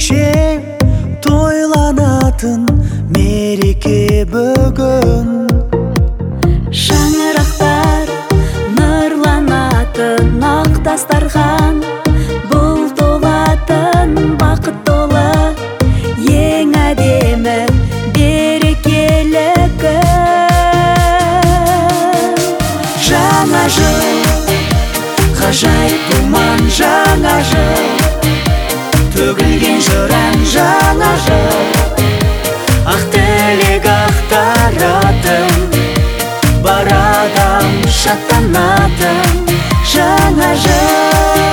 өзгеше тойланатын мереке бүгін. Шаңырақтар нұрланатын ақ тастарған, бұл толатын бақыт толы ең әдемі берекелі күн. Жаңа жыл, ғажайып думан жаңа жыл, төгілген жыран жаңа жыл, ақ тілек ақтаратын, бар адам шаттанатын жаңа жыл.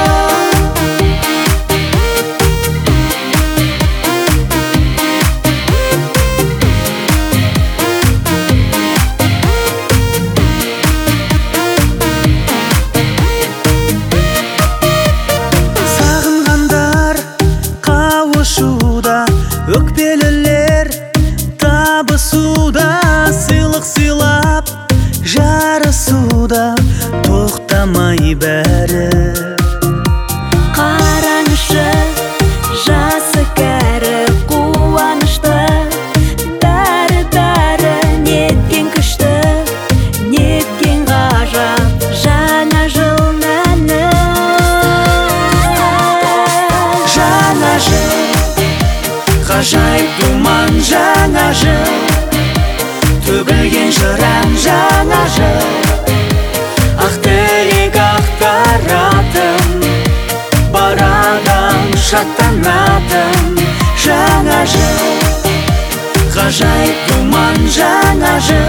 Сағынғандар қауышуда, өкпелілер табысуда, сыйлық сыйлап жарысуда, тоқтамай бәрі. Қараңызшы, жасы кәрі қуанышты, бәрі неткен күшті, неткен ғажап жаңа жыл мәні. Жаңа жыл, ғажайып думан жаңа жыл, төгілген жыран жаңа жыл, ақ тілек ақтаратын, бар адам шаттанатын жаңа жыл, ғажайып думан жаңа жыл.